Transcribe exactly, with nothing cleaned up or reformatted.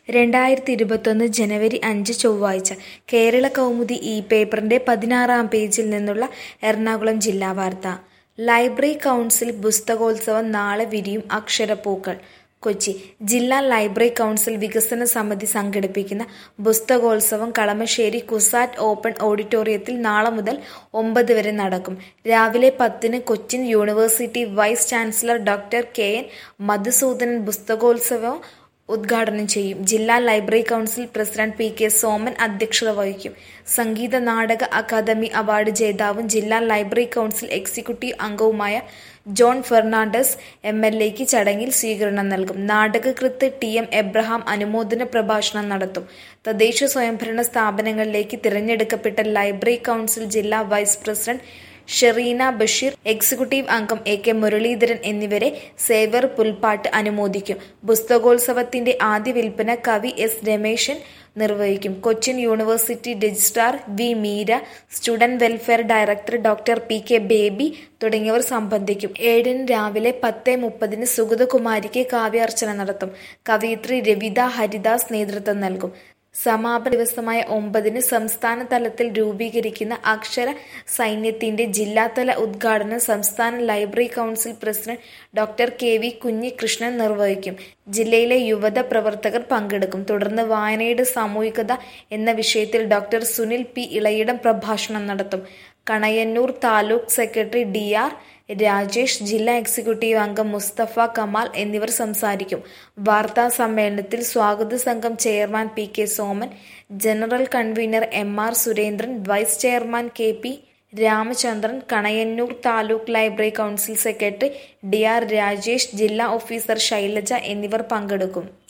രണ്ടായിരത്തി ഇരുപത്തൊന്ന് ജനുവരി അഞ്ച് ചൊവ്വാഴ്ച കേരള കൗമുദി ഈ പേപ്പറിന്റെ പതിനാറാം പേജിൽ നിന്നുള്ള എറണാകുളം ജില്ലാ വാർത്ത. ലൈബ്രറി കൗൺസിൽ പുസ്തകോത്സവം നാളെ വിരിയും അക്ഷരപ്പൂക്കൾ. കൊച്ചി ജില്ലാ ലൈബ്രറി കൗൺസിൽ വികസന സമിതി സംഘടിപ്പിക്കുന്ന പുസ്തകോത്സവം കളമശ്ശേരി കുസാറ്റ് ഓപ്പൺ ഓഡിറ്റോറിയത്തിൽ നാളെ മുതൽ ഒമ്പത് വരെ നടക്കും. രാവിലെ പത്തിന് Cochin university vice chancellor doctor K N Madhusoodanan പുസ്തകോത്സവം ഉദ്ഘാടനം ചെയ്യും. ജില്ലാ library council president P K Soman അധ്യക്ഷത വഹിക്കും. സംഗീത നാടക അക്കാദമി അവാർഡ് ജേതാവും ജില്ലാ ലൈബ്രറി കൗൺസിൽ എക്സിക്യൂട്ടീവ് അംഗവുമായ ജോൺ ഫെർണാണ്ടസ് എം എൽ എക്ക് ചടങ്ങിൽ സ്വീകരണം നൽകും. നാടകകൃത്ത് ടി എം എബ്രഹാം അനുമോദന പ്രഭാഷണം നടത്തും. തദ്ദേശ സ്വയംഭരണ സ്ഥാപനങ്ങളിലേക്ക് തിരഞ്ഞെടുക്കപ്പെട്ട ലൈബ്രറി കൗൺസിൽ ജില്ലാ vice president Shereena Basheer, executive അംഗം എ കെ മുരളീധരൻ എന്നിവരെ സേവ്യർ പുൽപ്പാട്ട് അനുമോദിക്കും. പുസ്തകോത്സവത്തിന്റെ ആദ്യ വിൽപ്പന കവി എസ് രമേശൻ നിർവഹിക്കും. Cochin university registrar V Meera, student welfare director doctor P K Baby തുടങ്ങിയവർ സംബന്ധിക്കും. ഏഴിന് രാവിലെ പത്ത് മുപ്പതിന് സുഗതകുമാരിക്ക് കാവ്യാർച്ചന നടത്തും. കവയിത്രി രവിത ഹരിദാസ് നേതൃത്വം നൽകും. സമാപന ദിവസമായ ഒമ്പതിന് സംസ്ഥാന തലത്തിൽ രൂപീകരിക്കുന്ന അക്ഷര സൈന്യത്തിന്റെ ജില്ലാതല ഉദ്ഘാടനം സംസ്ഥാന library council president doctor K V Kunhikrishnan നിർവഹിക്കും. ജില്ലയിലെ യുവത പ്രവർത്തകർ പങ്കെടുക്കും. തുടർന്ന് വായനയുടെ സാമൂഹികത എന്ന വിഷയത്തിൽ ഡോക്ടർ സുനിൽ പി ഇളയിടം പ്രഭാഷണം നടത്തും. Kanayannur taluk secretary D R Rajesh, ജില്ലാ എക്സിക്യൂട്ടീവ് അംഗം മുസ്തഫ കമാൽ എന്നിവർ സംസാരിക്കും. വാർത്താ സമ്മേളനത്തിൽ സ്വാഗത സംഘം chairman P K Soman, general convener M R Surendran, vice chairman K P Ramachandran, Kanayannur taluk library council secretary D R Rajesh, ജില്ലാ ഓഫീസർ ശൈലജ എന്നിവർ പങ്കെടുക്കും.